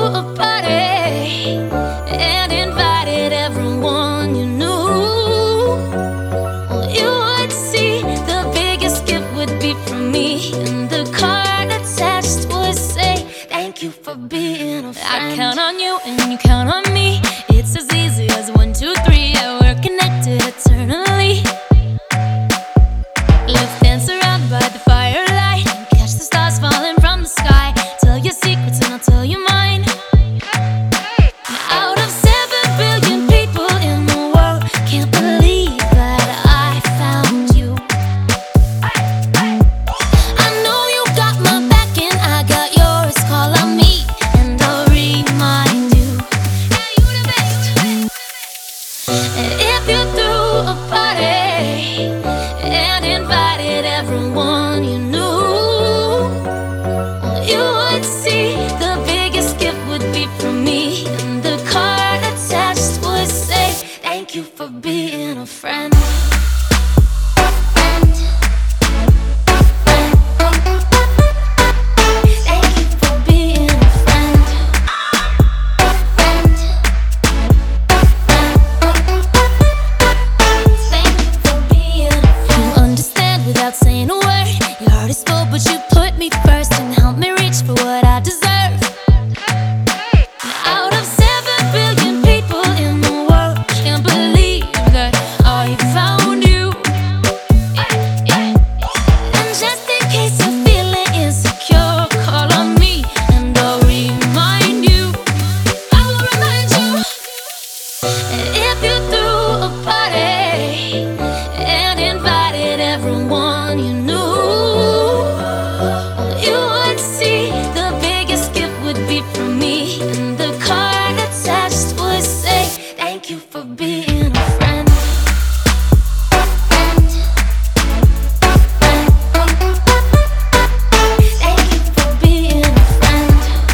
a party and invited everyone you knew, well, you would see the biggest gift would be from me, and the card attached would say, thank you for being a friend. I count on you and you count on me. It's as easy as 1, 2, 3. Yeah, we're connected eternally. Let's dance around by the firelight and catch the stars falling from the sky. Tell your secrets and I'll tell you mine. Out of 7 billion people in the world, can't believe that I found you. I know you got my back and I got yours. Call on me and I'll remind you. Yeah, you the best. And if you threw a party and invited everyone you knew, well, you would see the biggest gift would be from me, and the card attached would say, thank you for being a friend. Thank you for being a friend. Thank you for being a friend. You understand without saying a word. Your heart is full, but you put me first and help me reach for what I deserve. Out of 7 billion people in the world, can't believe that I found you. And just in case you're feeling insecure, call on me and I'll remind you. I will remind you. And if you threw a party and invited everyone you knew, you would see the biggest gift would be from me, and the card attached would say, thank you for being a friend. Thank you for being a friend.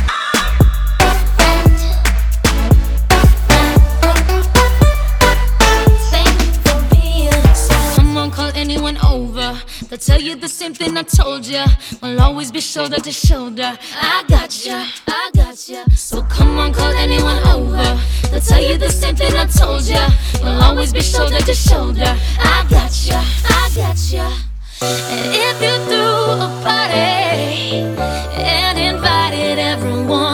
Thank you for being. So come on, call anyone over. They'll tell you the same thing I told ya. We'll always be shoulder to shoulder. I got ya, I got ya. So come on, call anyone over. They'll tell you the same thing I told ya. We'll always be shoulder to shoulder. I got ya, I got ya. And if you threw a party and invited everyone